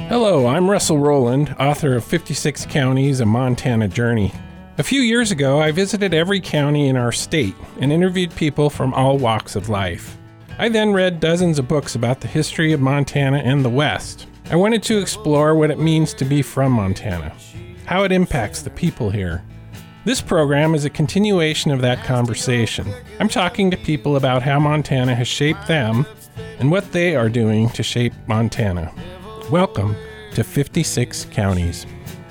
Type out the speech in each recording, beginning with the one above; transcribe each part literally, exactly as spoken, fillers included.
Hello, I'm Russell Rowland, author of fifty-six Counties, A Montana Journey. A few years ago, I visited every county in our state and interviewed people from all walks of life. I then read dozens of books about the history of Montana and the West. I wanted to explore what it means to be from Montana, how it impacts the people here. This program is a continuation of that conversation. I'm talking to people about how Montana has shaped them and what they are doing to shape Montana. Welcome to fifty-six Counties.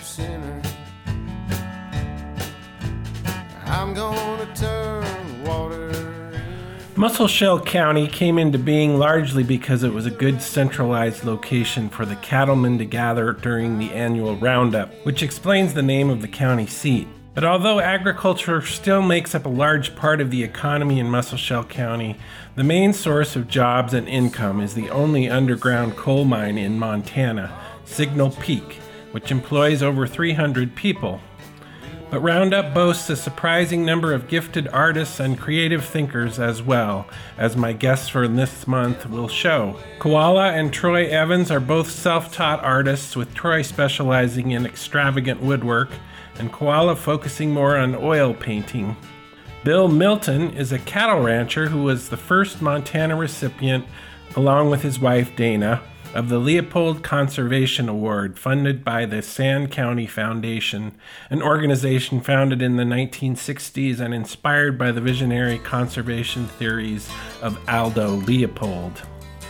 I'm gonna turn water. Musselshell County came into being largely because it was a good centralized location for the cattlemen to gather during the annual roundup, which explains the name of the county seat. But although agriculture still makes up a large part of the economy in Musselshell County, the main source of jobs and income is the only underground coal mine in Montana, Signal Peak, which employs over three hundred people. But Roundup boasts a surprising number of gifted artists and creative thinkers as well, as my guests for this month will show. Koala and Troy Evans are both self-taught artists, with Troy specializing in extravagant woodwork, and Koala focusing more on oil painting. Bill Milton is a cattle rancher who was the first Montana recipient, along with his wife Dana, of the Leopold Conservation Award, funded by the Sand County Foundation, an organization founded in the nineteen sixties and inspired by the visionary conservation theories of Aldo Leopold.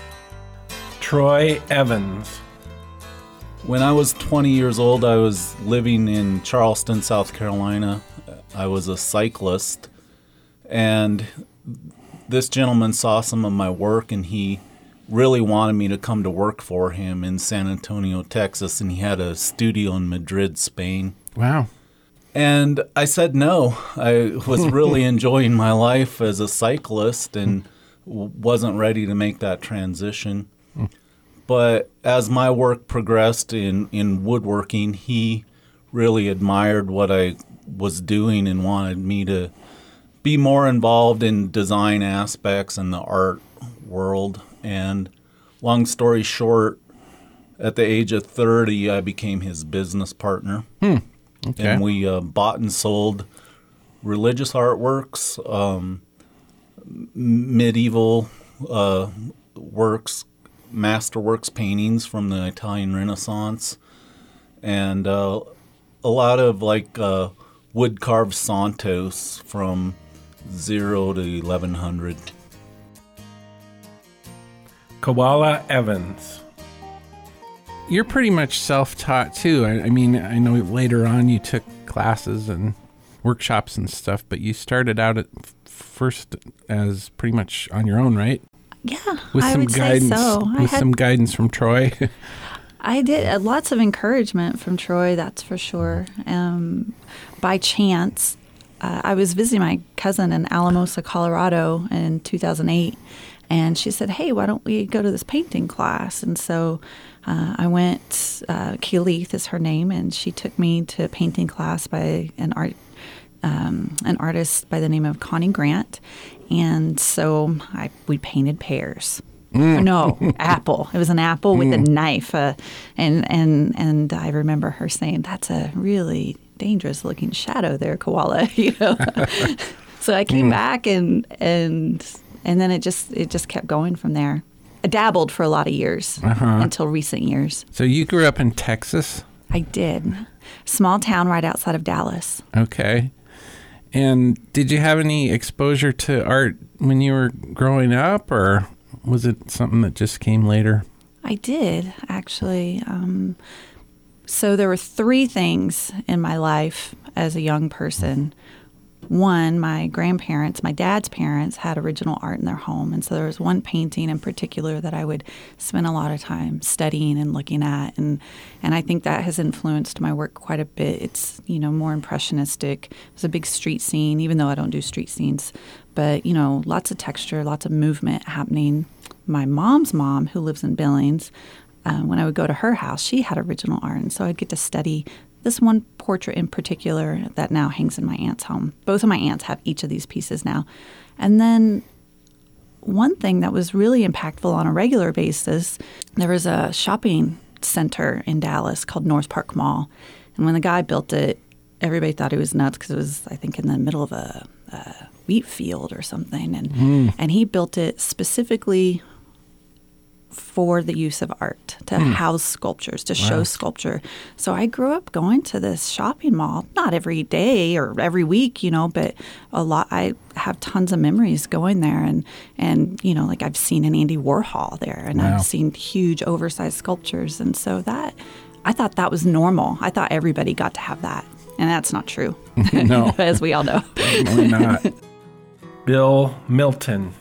Troy Evans. When I was twenty years old, I was living in Charleston, South Carolina. I was a cyclist, and this gentleman saw some of my work, and he really wanted me to come to work for him in San Antonio, Texas, and he had a studio in Madrid, Spain. Wow. And I said no. I was really enjoying my life as a cyclist and wasn't ready to make that transition. But as my work progressed in, in woodworking, he really admired what I was doing and wanted me to be more involved in design aspects and the art world. And long story short, at the age of thirty, I became his business partner. Hmm. Okay. And we uh, bought and sold religious artworks, um, medieval uh, works, masterworks paintings from the Italian Renaissance, and uh, a lot of like uh, wood carved santos from zero to eleven hundred. Koala Evans. You're pretty much self-taught too. I, I mean, I know later on you took classes and workshops and stuff, but you started out at first as pretty much on your own, right? Yeah, with I some would guidance, say so. I With had, some guidance from Troy. I did uh, lots of encouragement from Troy, that's for sure. Um, by chance, uh, I was visiting my cousin in Alamosa, Colorado in two thousand eight, and she said, hey, why don't we go to this painting class? And so uh, I went, uh, Keelith is her name, and she took me to a painting class by an art um, an artist by the name of Connie Grant. And so I we painted pears. Mm. No, apple. It was an apple with mm. a knife. Uh, and, and, and I remember her saying, that's a really dangerous looking shadow there, Koala. You know? So I came mm. back and and and then it just it just kept going from there. I dabbled for a lot of years uh-huh. until recent years. So you grew up in Texas? I did. Small town right outside of Dallas. Okay. And did you have any exposure to art when you were growing up, or was it something that just came later? I did, actually. Um, so there were three things in my life as a young person. One, my grandparents, my dad's parents, had original art in their home. And so there was one painting in particular that I would spend a lot of time studying and looking at. And and I think that has influenced my work quite a bit. It's, you know, more impressionistic. It was a big street scene, even though I don't do street scenes. But, you know, lots of texture, lots of movement happening. My mom's mom, who lives in Billings, uh, when I would go to her house, she had original art. And so I'd get to study this one portrait in particular that now hangs in my aunt's home. Both of my aunts have each of these pieces now. And then one thing that was really impactful on a regular basis, there was a shopping center in Dallas called North Park Mall. And when the guy built it, everybody thought he was nuts because it was, I think, in the middle of a, a wheat field or something. And mm. and he built it specifically for the use of art, to mm. house sculptures, to wow. show sculpture. So I grew up going to this shopping mall, not every day or every week, you know, but a lot. I have tons of memories going there. And, and you know, like I've seen an Andy Warhol there, and wow. I've seen huge oversized sculptures. And so that, I thought that was normal. I thought everybody got to have that. And that's not true, no. as we all know. Definitely not. Bill Milton.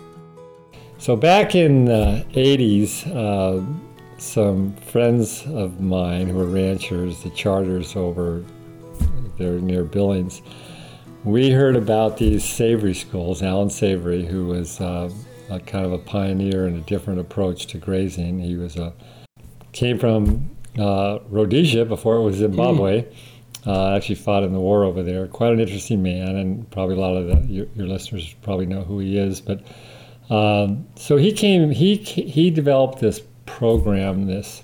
So back in the eighties, uh, some friends of mine who were ranchers, the Charters over there near Billings, we heard about these savory schools. Alan Savory, who was uh, a kind of a pioneer in a different approach to grazing. He was a came from uh, Rhodesia before it was Zimbabwe. Mm. Uh, actually fought in the war over there. Quite an interesting man, and probably a lot of the, your, your listeners probably know who he is. But um, so he came. He he developed this program, this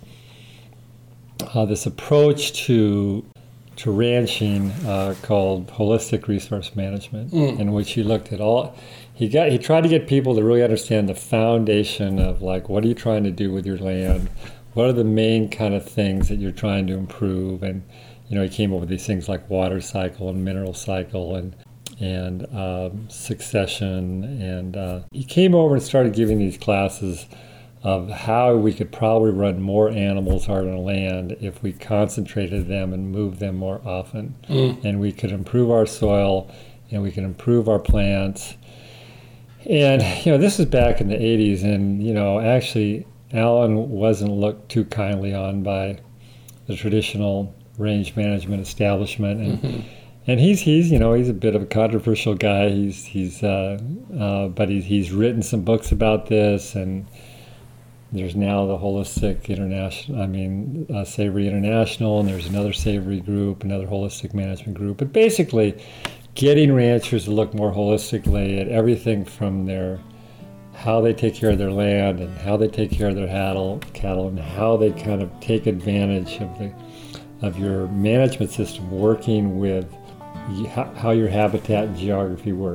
uh, this approach to to ranching uh, called holistic resource management, mm. in which he looked at all. He got he tried to get people to really understand the foundation of, like, what are you trying to do with your land? What are the main kind of things that you're trying to improve? And you know, he came up with these things like water cycle and mineral cycle and and um, succession. And uh, he came over and started giving these classes of how we could probably run more animals on our land if we concentrated them and moved them more often. Mm. And we could improve our soil, and we could improve our plants. And, you know, this was back in the eighties, and, you know, actually Alan wasn't looked too kindly on by the traditional range management establishment, and mm-hmm. and he's he's you know he's a bit of a controversial guy. He's he's uh, uh, but he's he's written some books about this, and there's now the Holistic International. I mean, uh, Savory International, and there's another Savory group, another holistic management group. But basically, getting ranchers to look more holistically at everything from their how they take care of their land and how they take care of their cattle, cattle, and how they kind of take advantage of the of your management system working with how your habitat and geography work.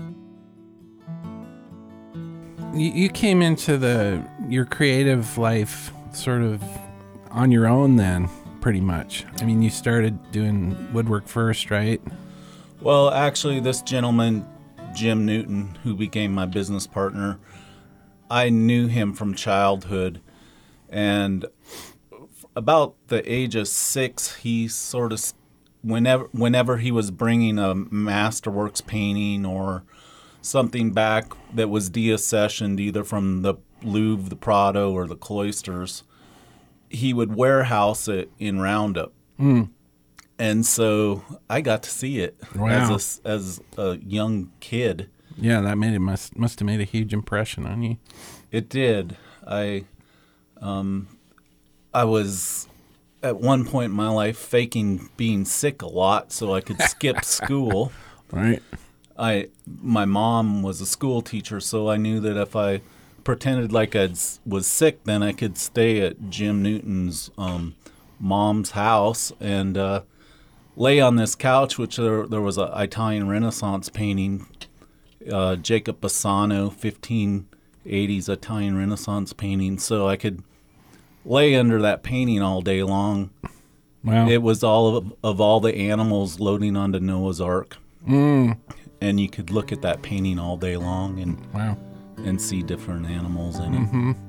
You, you came into the your creative life sort of on your own then, pretty much. I mean, you started doing woodwork first, right? Well, actually, this gentleman, Jim Newton, who became my business partner, I knew him from childhood, and about the age of six, he sort of, whenever whenever he was bringing a Masterworks painting or something back that was deaccessioned either from the Louvre, the Prado, or the Cloisters, he would warehouse it in Roundup. Mm. And so I got to see it wow. as a, as a young kid. Yeah, that made it must must have made a huge impression on you. It did. I um. I was, at one point in my life, faking being sick a lot so I could skip school. Right. I my mom was a school teacher, so I knew that if I pretended like I was sick, then I could stay at Jim Newton's um, mom's house and uh, lay on this couch, which there, there was an Italian Renaissance painting, uh, Jacob Bassano, fifteen eighties Italian Renaissance painting, so I could lay under that painting all day long. Wow. It was all of, of all the animals loading onto Noah's Ark. Mm. And you could look at that painting all day long and wow. and see different animals in mm-hmm. it.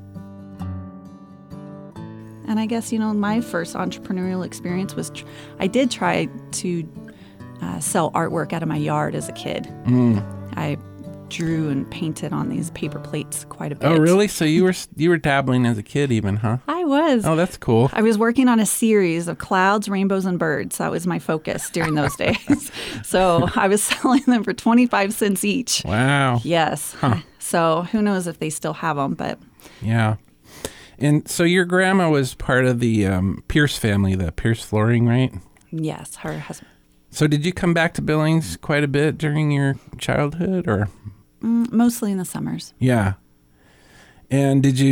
And I guess, you know, my first entrepreneurial experience was tr- I did try to uh, sell artwork out of my yard as a kid. Mm. I drew and painted on these paper plates quite a bit. Oh, really? So you were you were dabbling as a kid even, huh? I was. Oh, that's cool. I was working on a series of clouds, rainbows, and birds. That was my focus during those days. So I was selling them for twenty-five cents each. Wow. Yes. Huh. So who knows if they still have them, but... Yeah. And so your grandma was part of the um, Pierce family, the Pierce Flooring, right? Yes, her husband. So did you come back to Billings quite a bit during your childhood, or... Mm, mostly in the summers. Yeah. And did you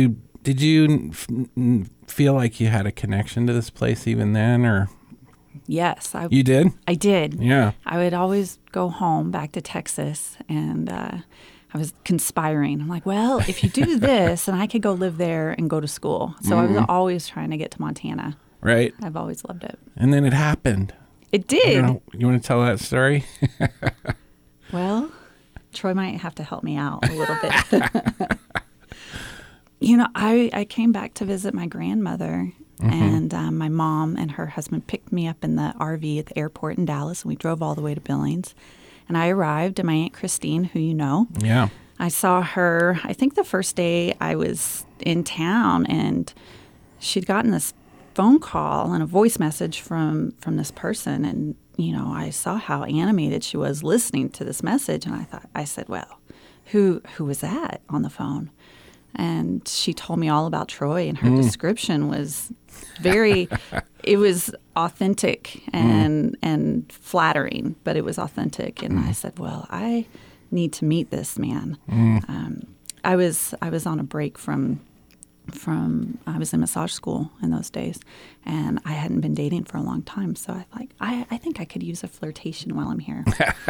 did you f- feel like you had a connection to this place even then, or? Yes. I, you did? I did. Yeah. I would always go home back to Texas, and uh, I was conspiring. I'm like, well, if you do this, then I could go live there and go to school. So mm-hmm. I was always trying to get to Montana. Right. I've always loved it. And then it happened. It did. You, know, you want to tell that story? Well, Troy might have to help me out a little bit. You know, I, I came back to visit my grandmother, mm-hmm. and um, my mom and her husband picked me up in the R V at the airport in Dallas, and we drove all the way to Billings. And I arrived, and my Aunt Christine, who you know, yeah, I saw her, I think the first day I was in town, and she'd gotten this phone call and a voice message from, from this person, and, you know, I saw how animated she was listening to this message, and I thought, I said, well, who who was that on the phone? And she told me all about Troy, and her mm. description was very, it was authentic and mm. and flattering, but it was authentic. And mm. I said, well, I need to meet this man. Mm. Um, I was I was on a break from, from I was in massage school in those days, and I hadn't been dating for a long time. So I thought, I, I think I could use a flirtation while I'm here.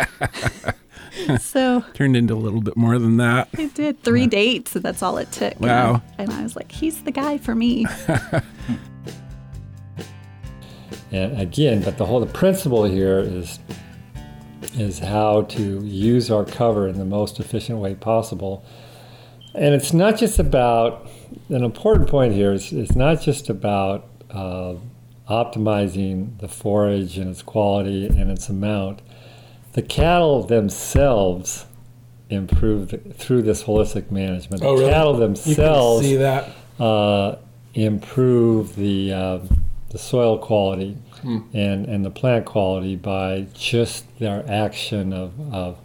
So turned into a little bit more than that. It did. Three yeah. dates, and that's all it took. Wow. And, and I was like, he's the guy for me. And again, but the whole the principle here is is how to use our cover in the most efficient way possible. And it's not just about, an important point here is it's not just about uh, optimizing the forage and its quality and its amount. The cattle themselves improve the, through this holistic management. The oh, really? cattle themselves you can see that. Uh, improve the uh, the soil quality hmm. and, and the plant quality by just their action of of,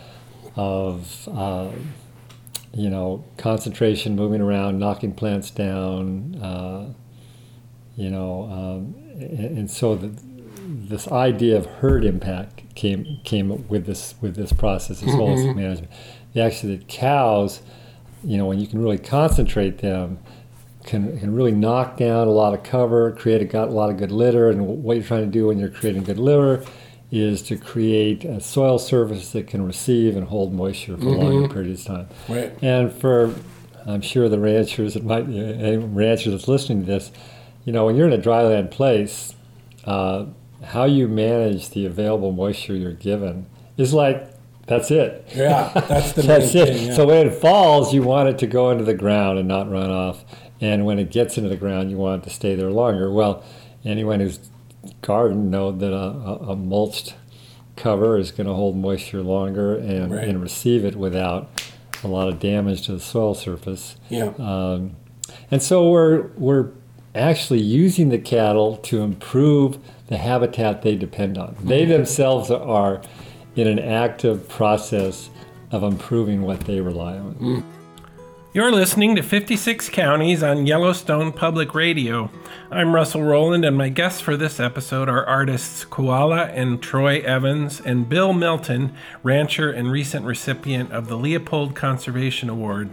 of uh, you know, concentration, moving around, knocking plants down, uh, you know, um, and, and so the, this idea of herd impact came came with this with this process, this holistic management. The actually the cows, you know, when you can really concentrate them, can can really knock down a lot of cover, create a, got a lot of good litter. And what you're trying to do when you're creating good litter is to create a soil surface that can receive and hold moisture for mm-hmm. longer periods of time. Right. And for, I'm sure the ranchers that might, any rancher that's listening to this, you know, when you're in a dryland place, uh, how you manage the available moisture you're given is like, that's it. Yeah, that's the that's main it. thing, yeah. So when it falls, you want it to go into the ground and not run off. And when it gets into the ground, you want it to stay there longer. Well, anyone who's garden know that a, a, a mulched cover is going to hold moisture longer and, right. and receive it without a lot of damage to the soil surface. Yeah. Um, and so we're we're actually using the cattle to improve the habitat they depend on. They themselves are in an active process of improving what they rely on. Mm. You're listening to fifty-six Counties on Yellowstone Public Radio. I'm Russell Rowland, and my guests for this episode are artists Koala and Troy Evans and Bill Melton, rancher and recent recipient of the Leopold Conservation Award.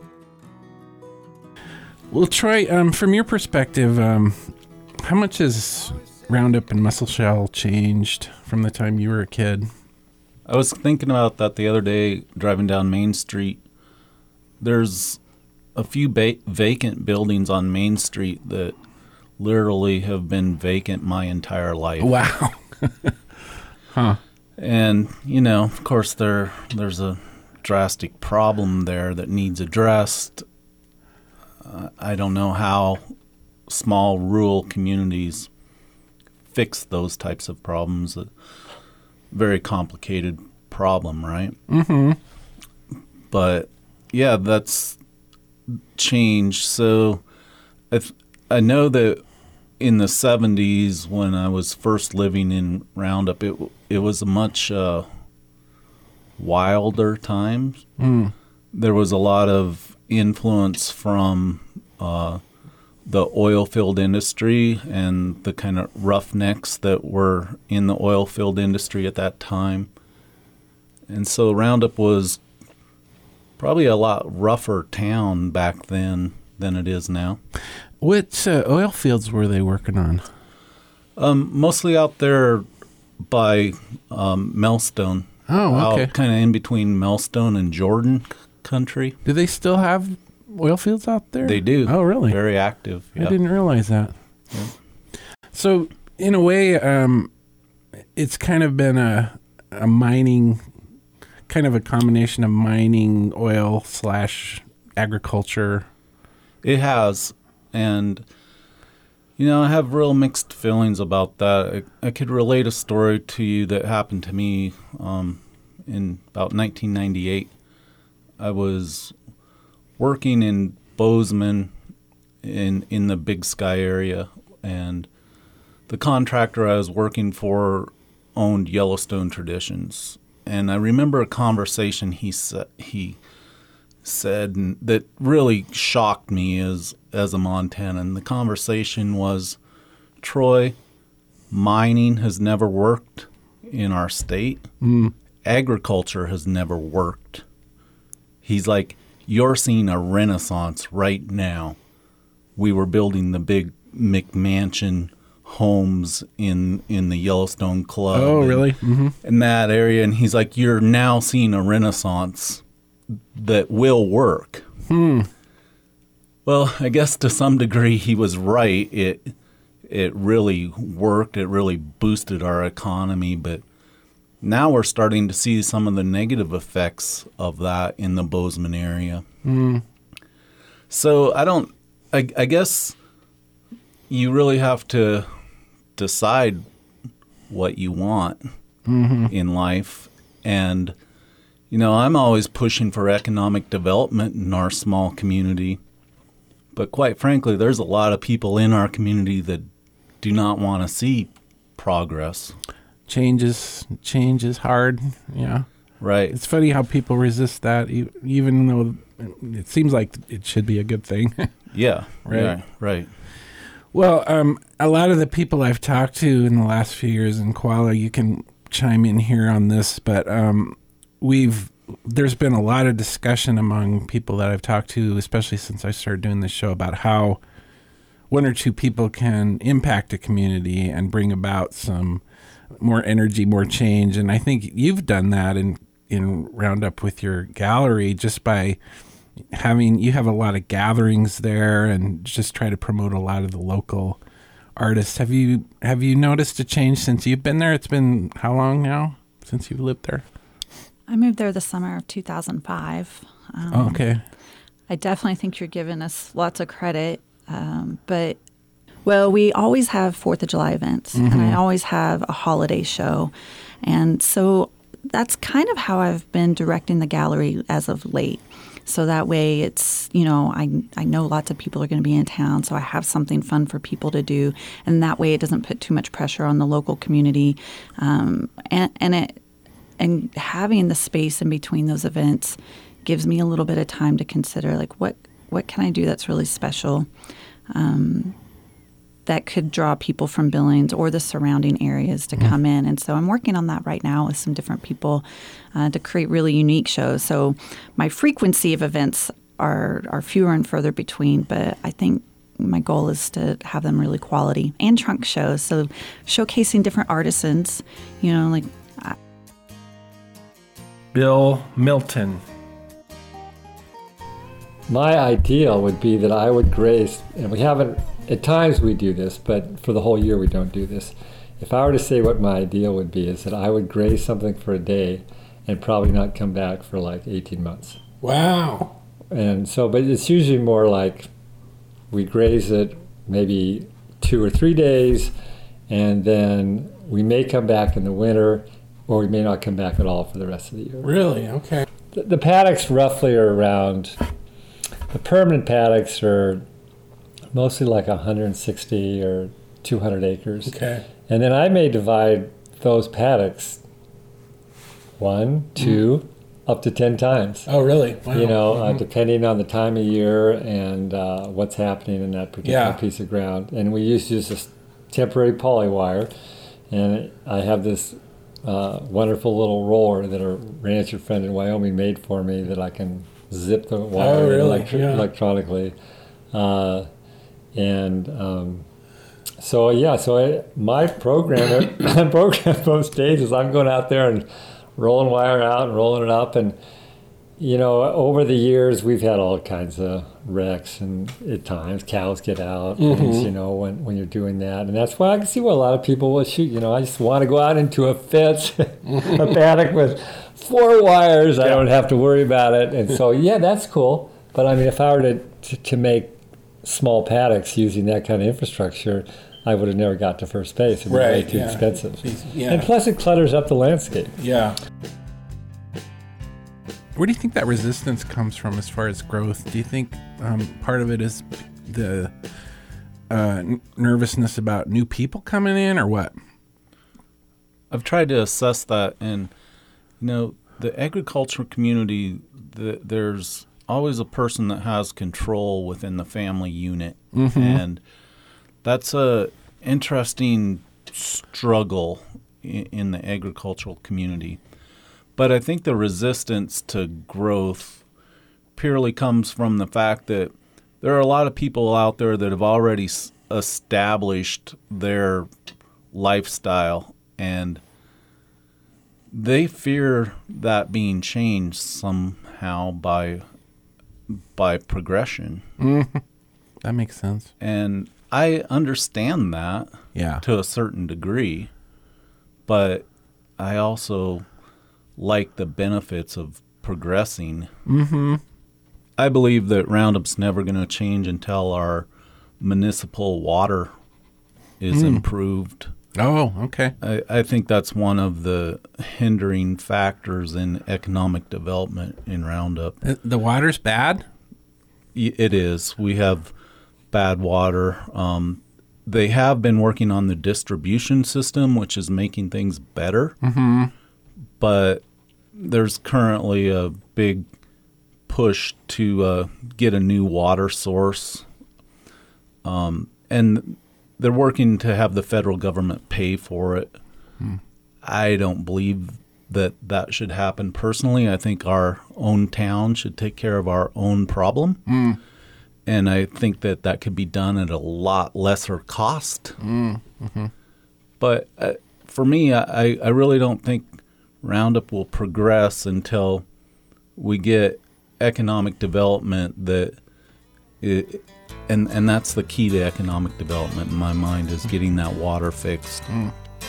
Well, Troy, um, from your perspective, um, how much has Roundup and Musselshell changed from the time you were a kid? I was thinking about that the other day driving down Main Street. There's a few ba- vacant buildings on Main Street that literally have been vacant my entire life. Wow. Huh. And, you know, of course, there there's a drastic problem there that needs addressed. Uh, I don't know how small rural communities fix those types of problems. A very complicated problem, right? Mm-hmm. But yeah, that's changed. So I, th- I know that in the seventies, when I was first living in Roundup, it it was a much uh, wilder time. Mm. There was a lot of influence from uh, the oil field industry and the kind of roughnecks that were in the oil field industry at that time. And so Roundup was probably a lot rougher town back then than it is now. What uh, oil fields were they working on? Um, mostly out there by um, Melstone. Oh, okay. Out kind of in between Melstone and Jordan country. Do they still have oil fields out there? They do. Oh, really? Very active. I Yep. didn't realize that. Yep. So, in a way, um, it's kind of been a, a mining, kind of a combination of mining, oil slash agriculture. It has. And, you know, I have real mixed feelings about that. I, I could relate a story to you that happened to me um, in about nineteen ninety-eight. I was working in Bozeman in in the Big Sky area, and the contractor I was working for owned Yellowstone Traditions. And I remember a conversation he said he said and that really shocked me as as a Montanan. The conversation was, Troy, mining has never worked in our state. Mm. Agriculture has never worked. He's like, you're seeing a renaissance right now. We were building the big McMansion homes in in the Yellowstone Club. Oh, and, really? Mm-hmm. in that area. And he's like, you're now seeing a renaissance that will work. Hmm. Well, I guess to some degree he was right. It it really worked. It really boosted our economy. But now we're starting to see some of the negative effects of that in the Bozeman area. Mm. So I don't, I, I guess you really have to decide what you want Mm-hmm. in life. And, you know, I'm always pushing for economic development in our small community. But quite frankly, there's a lot of people in our community that do not want to see progress. Change is, change is hard. Yeah. Right. It's funny how people resist that, e- even though it seems like it should be a good thing. Yeah. Right. Yeah, right. Well, um, a lot of the people I've talked to in the last few years in Koala, you can chime in here on this, but um, we've there's been a lot of discussion among people that I've talked to, especially since I started doing this show, about how one or two people can impact a community and bring about some more energy, more change. And I think you've done that in, in Roundup with your gallery, just by having, you have a lot of gatherings there and just try to promote a lot of the local artists. Have you, have you noticed a change since you've been there? It's been how long now since you've lived there? I moved there the summer of two thousand five. Um, Oh, okay. I definitely think you're giving us lots of credit. Um, but, well, we always have fourth of July events, Mm-hmm. and I always have a holiday show. And so that's kind of how I've been directing the gallery as of late. So that way it's, you know, I, I know lots of people are going to be in town, so I have something fun for people to do. And that way it doesn't put too much pressure on the local community. Um, and, and it and having the space in between those events gives me a little bit of time to consider, like, what, what can I do that's really special um, that could draw people from Billings or the surrounding areas to come in. And so I'm working on that right now with some different people uh, to create really unique shows. So my frequency of events are, are fewer and further between, but I think my goal is to have them really quality. And trunk shows, so showcasing different artisans, you know, like Bill Milton. My ideal would be that I would grace, and we haven't, at times we do this, but for the whole year we don't do this. If I were to say what my ideal would be, is that I would graze something for a day and probably not come back for like eighteen months. Wow. And so, but it's usually more like we graze it maybe two or three days, and then we may come back in the winter, or we may not come back at all for the rest of the year. Really? Okay. The, the paddocks roughly are around, the permanent paddocks are mostly like one hundred sixty or two hundred acres. Okay. And then I may divide those paddocks one, two, mm. up to ten times. Oh, really? Wow. You know, uh, Mm-hmm. depending on the time of year and uh, what's happening in that particular Yeah. piece of ground. And we used to use this temporary poly wire, and I have this uh, wonderful little roller that a rancher friend in Wyoming made for me that I can zip the wire Oh, really? electri- Yeah. electronically. Uh, and um, so, yeah, so I, my program, program most days is I'm going out there and rolling wire out and rolling it up. And, you know, over the years, we've had all kinds of wrecks, and at times cows get out, mm-hmm. things, you know, when, when you're doing that. And that's why I can see why a lot of people will shoot, you know, I just want to go out into a fence, a paddock with four wires. I don't have to worry about it. And so, yeah, that's cool. But I mean, if I were to, to, to make small paddocks using that kind of infrastructure, I would have never got to first base. It'd be right, way too yeah. expensive. Yeah. And plus it clutters up the landscape. Yeah. Where do you think that resistance comes from as far as growth? Do you think um, part of it is the uh, n- nervousness about new people coming in, or what? I've tried to assess that, and you know, the agriculture community, the, there's always a person that has control within the family unit, mm-hmm. and that's a interesting struggle in, in the agricultural community. But I think the resistance to growth purely comes from the fact that there are a lot of people out there that have already s- established their lifestyle, and they fear that being changed somehow by by progression. Mm-hmm. That makes sense. And I understand that yeah. to a certain degree, but I also like the benefits of progressing. Mm-hmm. I believe that Roundup's never going to change until our municipal water is mm. improved. Oh, okay. I, I think that's one of the hindering factors in economic development in Roundup. The water's bad? It is. We have bad water. Um, they have been working on the distribution system, which is making things better. Mm-hmm. But there's currently a big push to uh, get a new water source. Um, and they're working to have the federal government pay for it. Hmm. I don't believe that that should happen personally. I think our own town should take care of our own problem. Hmm. And I think that that could be done at a lot lesser cost. Hmm. Mm-hmm. But uh, for me, I, I really don't think Roundup will progress until we get economic development that it, and and that's the key to economic development in my mind, is getting that water fixed. Mm.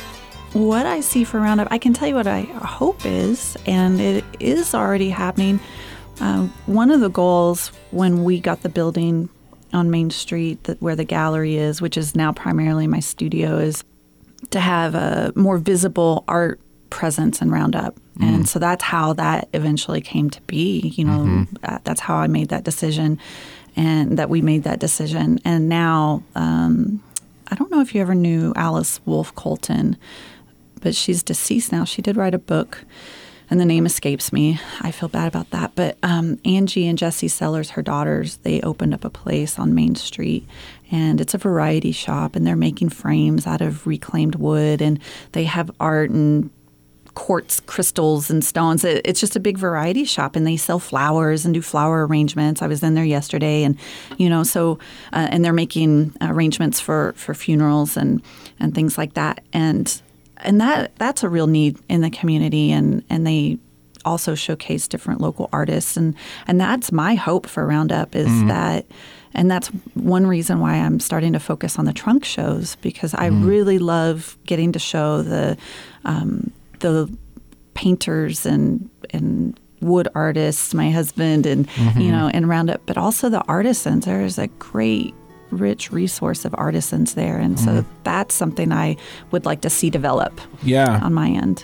What I see for Roundup, I can tell you what I hope is, and it is already happening. Um, one of the goals when we got the building on Main Street that where the gallery is, which is now primarily my studio, is to have a more visible art presence in Roundup. Mm. And so that's how that eventually came to be. You know, mm-hmm. that, that's how I made that decision, and that we made that decision. And now, um, I don't know if you ever knew Alice Wolfe Colton, but she's deceased now. She did write a book, and the name escapes me. I feel bad about that. But um, Angie and Jesse Sellers, her daughters, they opened up a place on Main Street, and it's a variety shop, and they're making frames out of reclaimed wood, and they have art and quartz crystals and stones. It, it's just a big variety shop, and they sell flowers and do flower arrangements. I was in there yesterday, and you know, so uh, and they're making arrangements for, for funerals and, and things like that. And and that that's a real need in the community, and, and they also showcase different local artists, and, and that's my hope for Roundup is mm-hmm. that. And that's one reason why I'm starting to focus on the trunk shows, because I mm. really love getting to show the um, the painters and and wood artists, my husband, and mm-hmm. you know, and Roundup, but also the artisans. There's a great, rich resource of artisans there, and mm-hmm. so that's something I would like to see develop. Yeah, on my end.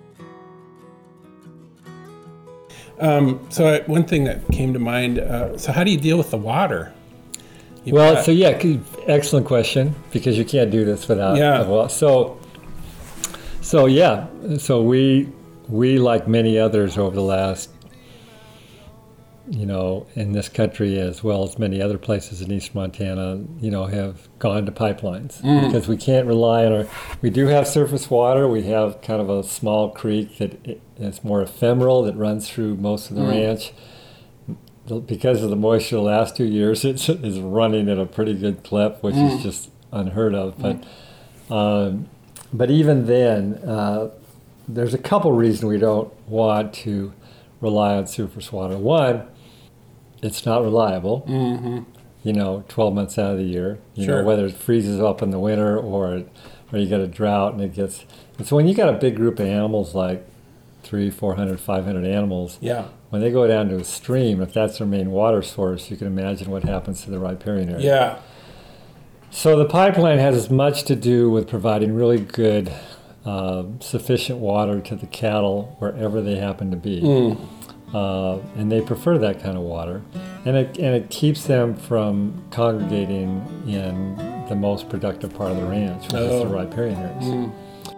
Um, so I, one thing that came to mind. Uh, so how do you deal with the water? You've well, got, so yeah, excellent question, because you can't do this without. Yeah. Well, so. So yeah, so we we like many others over the last, you know, in this country as well as many other places in East Montana, you know, have gone to pipelines mm. because we can't rely on our. We do have surface water. We have kind of a small creek that is more ephemeral that runs through most of the mm. ranch. because of the moisture the last two years, it's, it's running at a pretty good clip, which mm. is just unheard of. But mm. um, but even then, uh, there's a couple reasons we don't want to rely on surface water. One, it's not reliable. Mm-hmm. You know, twelve months out of the year. You sure. know, whether it freezes up in the winter or or you get a drought and it gets. And so when you got a big group of animals like three, four hundred, five hundred animals. Yeah. When they go down to a stream, if that's their main water source, you can imagine what happens to the riparian area. Yeah. So the pipeline has as much to do with providing really good, uh, sufficient water to the cattle wherever they happen to be. Mm. Uh, and they prefer that kind of water. And it, and it keeps them from congregating in the most productive part of the ranch, which oh. is the riparian areas. Mm.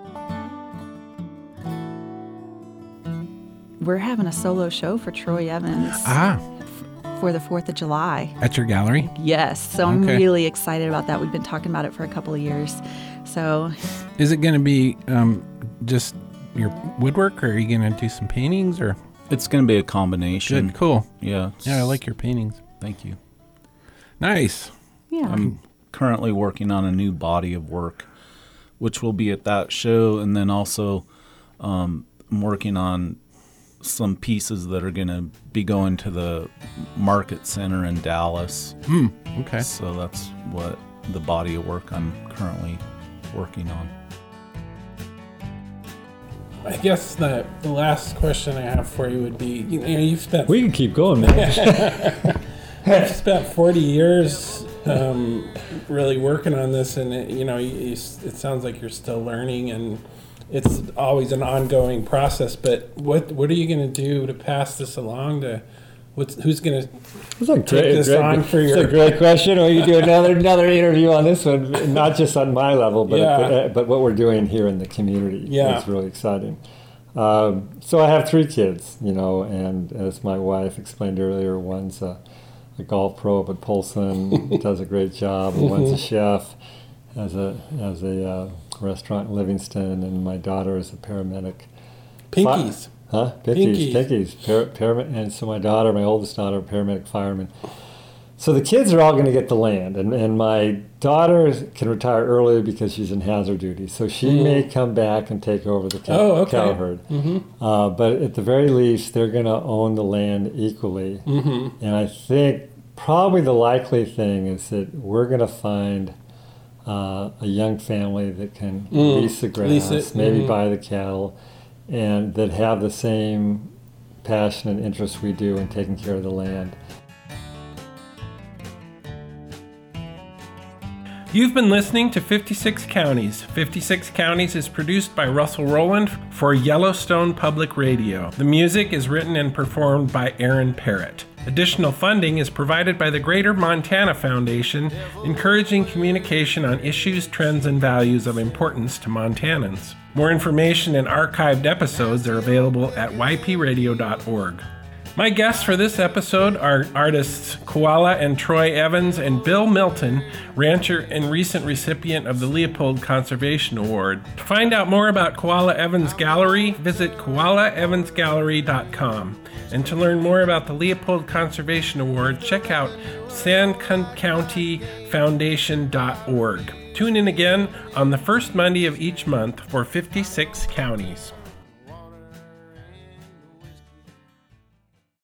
We're having a solo show for Troy Evans. Ah. For the fourth of July. At your gallery? Yes. So I'm okay. really excited about that. We've been talking about it for a couple of years. So. Is it going to be um, just your woodwork, or are you going to do some paintings? Or It's going to be a combination. Good. Cool. Yeah. Yeah, I like your paintings. Thank you. Nice. Yeah. I'm currently working on a new body of work, which will be at that show. And then also um, I'm working on some pieces that are going to be going to the market center in Dallas. Hmm. Okay. So that's what the body of work I'm currently working on. I guess the the last question I have for you would be, you know, you've spent... We can keep going, man. You've spent forty years um, really working on this, and, it, you know, you, you, it sounds like you're still learning, and it's always an ongoing process, but what what are you going to do to pass this along to... What's, who's going to take great, this great, on for your... It's a great question. Or you do another another interview on this one, not just on my level, but yeah. but, but what we're doing here in the community. Yeah. It's really exciting. Um, so I have three kids, you know, and as my wife explained earlier, one's a, a golf pro up at Polson, does a great job, and one's a chef, has a, has a uh, restaurant in Livingston, and my daughter is a paramedic. Pinkies. Fi- Huh? Pickies, pickies. Par- param- and so my daughter, my oldest daughter, paramedic fireman. So the kids are all going to get the land, and, and my daughter can retire early because she's in hazard duty. So she mm. may come back and take over the cow, oh, okay. cow herd. Mm-hmm. Uh, but at the very least, they're going to own the land equally. Mm-hmm. And I think probably the likely thing is that we're going to find uh, a young family that can mm. lease the grass, lease it. maybe mm-hmm. buy the cattle, and that have the same passion and interest we do in taking care of the land. You've been listening to fifty-six Counties. fifty-six Counties is produced by Russell Rowland for Yellowstone Public Radio. The music is written and performed by Aaron Parrott. Additional funding is provided by the Greater Montana Foundation, encouraging communication on issues, trends, and values of importance to Montanans. More information and archived episodes are available at y p radio dot org. My guests for this episode are artists Koala and Troy Evans and Bill Milton, rancher and recent recipient of the Leopold Conservation Award. To find out more about Koala Evans Gallery, visit koala evans gallery dot com. And to learn more about the Leopold Conservation Award, check out san county foundation dot org. Tune in again on the first Monday of each month for fifty-six Counties.